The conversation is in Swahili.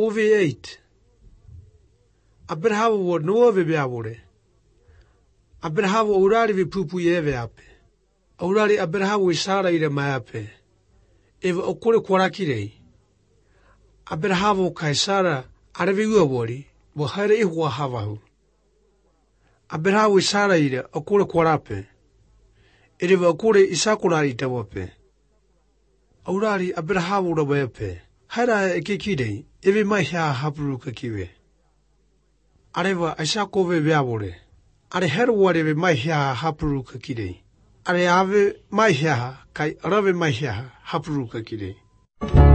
OV8. Abraham wordt no weer worden. Abraham orari vi pupu yeve ape. Orari Abraham we sara ire maape. Eve okore kwarakire. Abraham kai sara arevi uawori. Bo hare ihwa havahu. Abraham we sara ire okore kwarape. Eve okore isakurari tawape. Orari Abraham urawepe. Hara ekikide. Eve mahia hapuru kakiwe. Areva asakove viavore. Are herware mahia hapuru kakide. Are ave mahia kai rave mahia hapuru kakide.